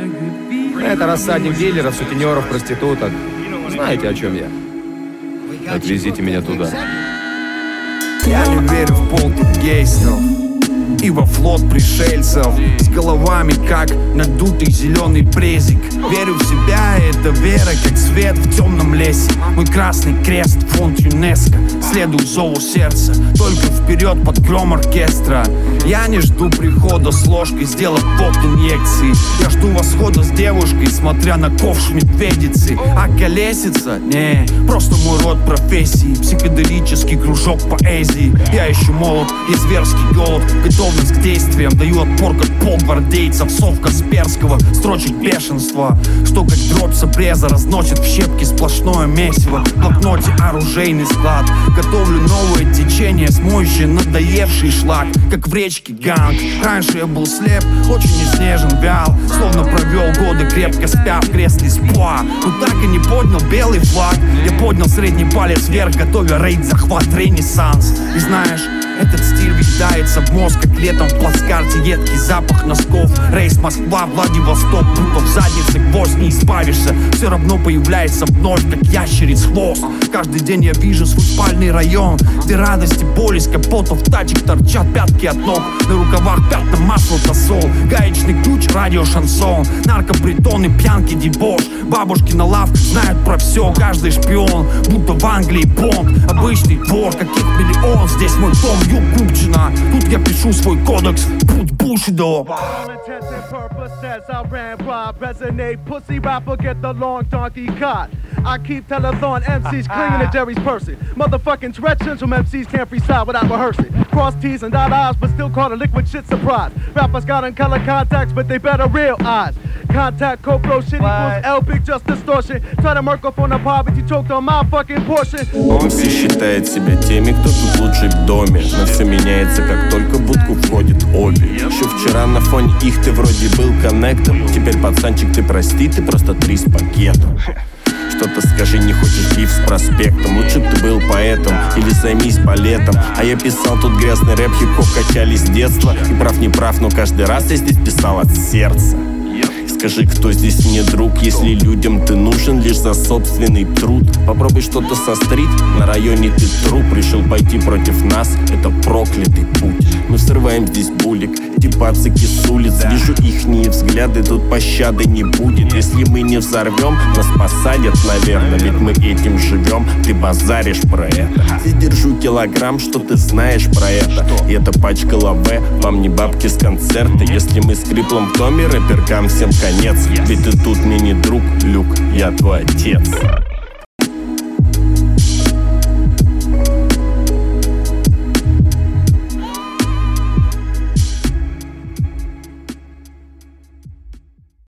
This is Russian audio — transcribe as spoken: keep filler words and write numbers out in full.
Это рассадник дилеров, сутенеров, проституток. Знаете, о чем я? Отвезите меня туда. Я не верю в полки гейстеров и во флот пришельцев с головами, как надутый зеленый презик. Верю в себя, и эта вера, как свет в темном лесе. Мой красный крест, фонд ЮНЕСКО. Следую зову сердца, только вперед под гром оркестра. Я не жду прихода с ложкой, сделав под инъекции. Я жду восхода с девушкой, смотря на ковш медведицы. А колесица? Не, просто мой род профессии. Психоделический кружок поэзии. Я еще молод, и зверский голод. Готовность к действиям, даю отпор, как полгвардейцев. Сов Касперского, строчек бешенства, что как дробь с обреза разносит в щепки сплошное месиво. В блокноте оружейный склад. Готовлю новое течение, смоющее надоевший шлак, как в речке Ганг. Раньше я был слеп, очень неснежен, вял, словно провел годы, крепко спя в кресле спа. Но так и не поднял белый флаг. Я поднял средний палец вверх, готовя рейд, захват, ренессанс. И знаешь, этот стиль въедается в мозг, как летом в плацкарте едкий запах носков. Рейс Москва, Владивосток, будто в заднице гвоздь, не избавишься. Все равно появляется вновь, как ящериц хвост. Каждый день я вижу свой спальный район, где радости, боли, с капотов тачек торчат пятки от ног. На рукавах пятна, масло, тосол, гаечный ключ, радио, шансон. Наркопритоны, пьянки, дебош. Бабушки на лавках знают про все, каждый шпион, будто в Англии Бонд. Обычный двор, каких миллион, здесь мой дом, юг Купчино. Тут я пишу свой кодекс, путь Бушидо. I keep telethon M Cs clinging to Jerry's person. Motherfucking directions from M Cs can't freestyle without rehearsing. Cross T's and dot I's, but still call it liquid shit surprise. Rappers got in color contacts, but they better realize. Contact, co-pro, shit equals L, big just distortion. Try to murk up on the poverty, choked on my fucking portion. Он все считает себя теми, кто тут лучший в доме. Но все меняется, как только в будку входит обе. Еще вчера на фоне их ты вроде был коннектом. Теперь, пацанчик, ты прости, ты просто три с пакетом. Что-то скажи, не хочешь биф с проспектом. Лучше б ты был поэтом или займись балетом. А я писал тут грязный рэп, хип-хоп качали с детства. И прав не прав, но каждый раз я здесь писал от сердца. Скажи, кто здесь мне друг, если людям ты нужен лишь за собственный труд. Попробуй что-то сострить, на районе ты труп. Решил пойти против нас, это проклятый путь. Мы взрываем здесь булик, эти пацики с улиц. Вижу ихние взгляды, тут пощады не будет. Если мы не взорвем, нас посадят, наверное. Ведь мы этим живем, ты базаришь про это. Здесь держу килограмм, что ты знаешь про это. И эта пачка лаве, вам не бабки с концерта. Если мы с криплом в доме, рэперкам всем конец. Ведь ты тут мне не друг, Люк, я твой отец.